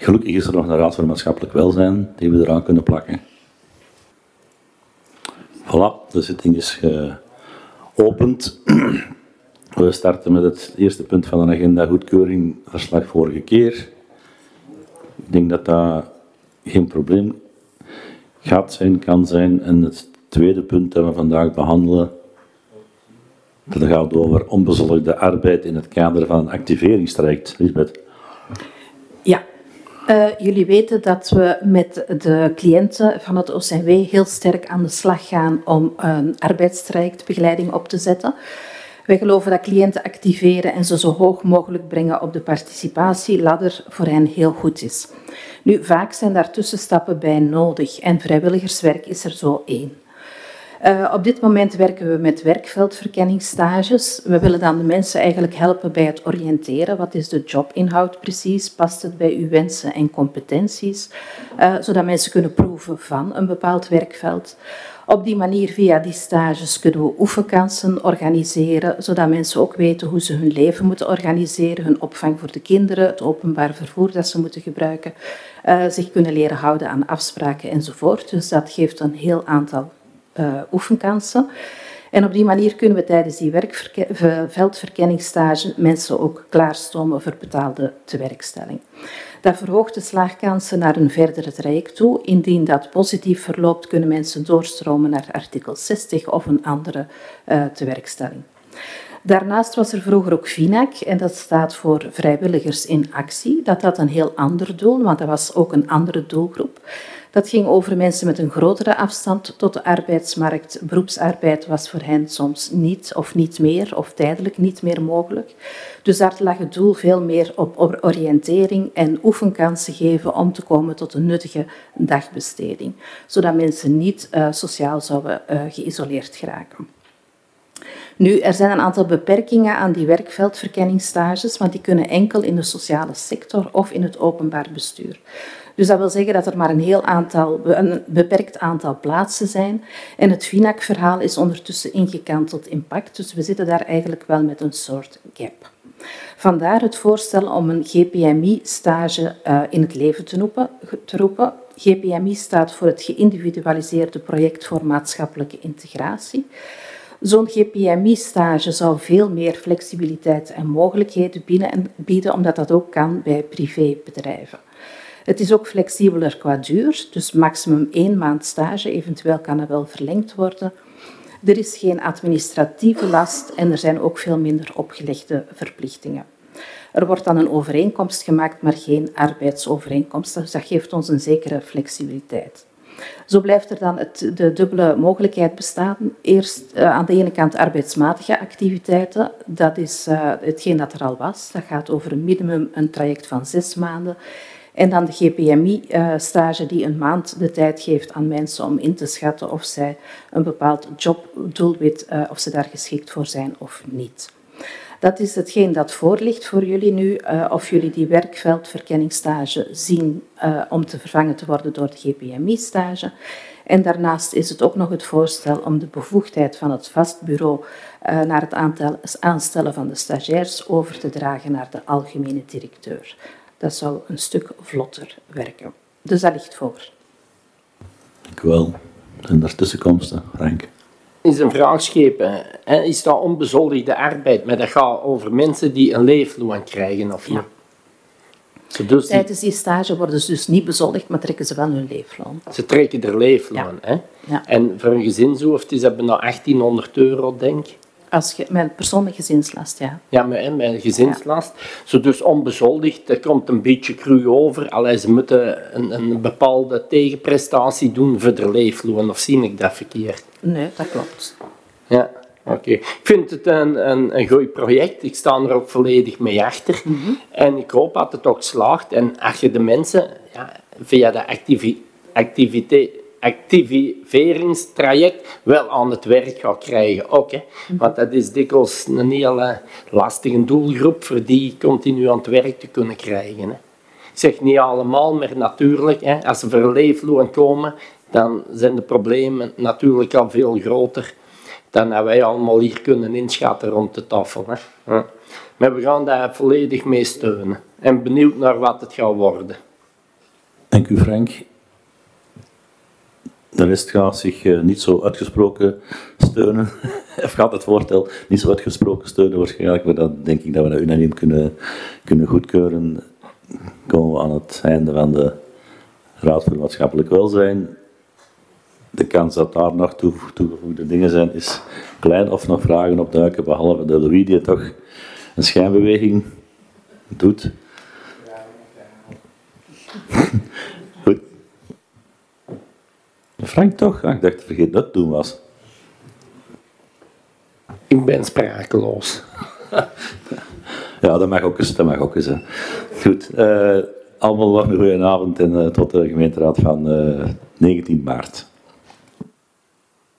Gelukkig is er nog een Raad voor Maatschappelijk Welzijn die we eraan kunnen plakken. Voilà, de zitting is geopend. We starten met het eerste punt van de agenda, goedkeuring, verslag vorige keer. Ik denk dat dat geen probleem kan zijn. En het tweede punt dat we vandaag behandelen, dat gaat over onbezoldigde arbeid in het kader van een activeringstraject. Lisbeth. Ja, jullie weten dat we met de cliënten van het OCMW heel sterk aan de slag gaan om een arbeidstrajectbegeleiding op te zetten. Wij geloven dat cliënten activeren en ze zo hoog mogelijk brengen op de participatieladder voor hen heel goed is. Nu, vaak zijn daar tussenstappen bij nodig en vrijwilligerswerk is er zo één. Op dit moment werken we met werkveldverkenningsstages. We willen dan de mensen eigenlijk helpen bij het oriënteren. Wat is de jobinhoud precies? Past het bij uw wensen en competenties? Zodat mensen kunnen proeven van een bepaald werkveld. Op die manier, via die stages, kunnen we oefenkansen organiseren, zodat mensen ook weten hoe ze hun leven moeten organiseren, hun opvang voor de kinderen, het openbaar vervoer dat ze moeten gebruiken, zich kunnen leren houden aan afspraken enzovoort. Dus dat geeft een heel aantal oefenkansen. En op die manier kunnen we tijdens die veldverkenningsstage mensen ook klaarstomen voor betaalde tewerkstelling. Dat verhoogt de slaagkansen naar een verdere traject toe. Indien dat positief verloopt, kunnen mensen doorstromen naar artikel 60 of een andere tewerkstelling. Daarnaast was er vroeger ook VINAC, en dat staat voor Vrijwilligers in Actie. Dat had een heel ander doel, want dat was ook een andere doelgroep. Dat ging over mensen met een grotere afstand tot de arbeidsmarkt. Beroepsarbeid was voor hen soms niet of niet meer, of tijdelijk niet meer mogelijk. Dus daar lag het doel veel meer op oriëntering en oefenkansen geven om te komen tot een nuttige dagbesteding, zodat mensen niet sociaal zouden geïsoleerd geraken. Nu, er zijn een aantal beperkingen aan die werkveldverkenningsstages, want die kunnen enkel in de sociale sector of in het openbaar bestuur. Dus dat wil zeggen dat er maar een beperkt aantal plaatsen zijn. En het VINAC-verhaal is ondertussen ingekanteld in PACT, dus we zitten daar eigenlijk wel met een soort gap. Vandaar het voorstel om een GPMI-stage in het leven te roepen. GPMI staat voor het geïndividualiseerde project voor maatschappelijke integratie. Zo'n GPMI-stage zou veel meer flexibiliteit en mogelijkheden bieden, omdat dat ook kan bij privébedrijven. Het is ook flexibeler qua duur, dus maximum 1 maand stage, eventueel kan dat wel verlengd worden. Er is geen administratieve last en er zijn ook veel minder opgelegde verplichtingen. Er wordt dan een overeenkomst gemaakt, maar geen arbeidsovereenkomst, dus dat geeft ons een zekere flexibiliteit. Zo blijft er dan de dubbele mogelijkheid bestaan. Eerst aan de ene kant arbeidsmatige activiteiten, dat is hetgeen dat er al was. Dat gaat over een traject van 6 maanden. En dan de GPMI-stage die 1 maand de tijd geeft aan mensen om in te schatten of zij een bepaald jobdoelwit, of ze daar geschikt voor zijn of niet. Dat is hetgeen dat voor ligt voor jullie nu, of jullie die werkveldverkenningsstage zien om te vervangen te worden door de GPMI-stage. En daarnaast is het ook nog het voorstel om de bevoegdheid van het vast bureau naar het aanstellen van de stagiairs over te dragen naar de algemene directeur. Dat zou een stuk vlotter werken. Dus dat ligt voor. Dank u wel. Zijn er tussenkomsten, Frank? Is een vraag schepen. Is dat onbezoldigde arbeid? Maar dat gaat over mensen die een leefloon krijgen of niet? Ja. Dus tijdens die stage worden ze dus niet bezoldigd, maar trekken ze wel hun leefloon. Ze trekken er leefloon. Ja. Hè? Ja. En voor een gezinshoofd hebben we nou €1800, denk ik. Met persoonlijke gezinslast, ja. Ja, met gezinslast. Ja. Zo dus onbezoldigd, dat komt een beetje cru over. Allee, ze moeten een bepaalde tegenprestatie doen voor de leefloon, of zie ik dat verkeerd? Nee, dat klopt. Ja, oké. Ik vind het een goed project. Ik sta er ook volledig mee achter. Mm-hmm. En ik hoop dat het ook slaagt. En als je de mensen via de activeringstraject wel aan het werk gaat krijgen ook. Hè. Want dat is dikwijls een heel lastige doelgroep voor die continu aan het werk te kunnen krijgen. Hè. Ik zeg niet allemaal, maar natuurlijk, hè, als ze voor een leefloon komen, dan zijn de problemen natuurlijk al veel groter dan dat wij allemaal hier kunnen inschatten rond de tafel. Hè. Maar we gaan daar volledig mee steunen en benieuwd naar wat het gaat worden. Dank u, Frank. De rest gaat zich niet zo uitgesproken steunen, of gaat het voorstel niet zo uitgesproken steunen waarschijnlijk, maar dan denk ik dat we dat unaniem kunnen goedkeuren. Komen we aan het einde van de Raad voor Maatschappelijk Welzijn. De kans dat daar nog toegevoegde dingen zijn is klein, of nog vragen opduiken, behalve de Louis die toch een schijnbeweging doet. Goed. Frank toch? Ah, ik dacht vergeet dat het doen was. Ik ben sprakeloos. Ja, dat mag ook eens. Hè. Goed. Allemaal nog een goede avond en tot de gemeenteraad van 19 maart.